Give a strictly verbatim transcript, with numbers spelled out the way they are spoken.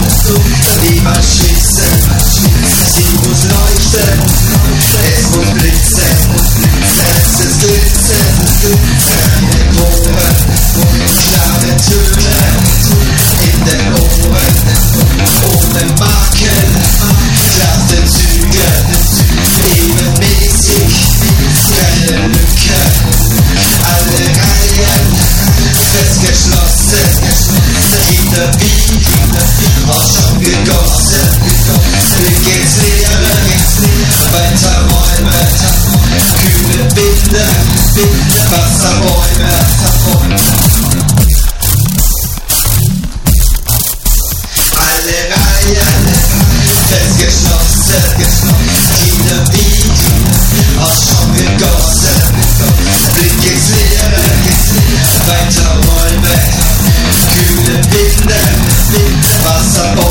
niemals schließen. Sie muss leuchten, es muss blitzen, es ist glitzen. Keine Proben, klare Töne in den Ohren, ohne Makel, glatte Züge, ebenmäßig, keine Lücke, alle Reihen festgeschlossen, Kinder wie auch schon gegossen, Blick ins Leere, weiter Räume, kühle Winde, Wasserbäume. Alle Reihen festgeschlossen, Kinder wie auch schon gegossen, Blick ins Leere, weiter Räume, kühle Winde, Wasserbäume.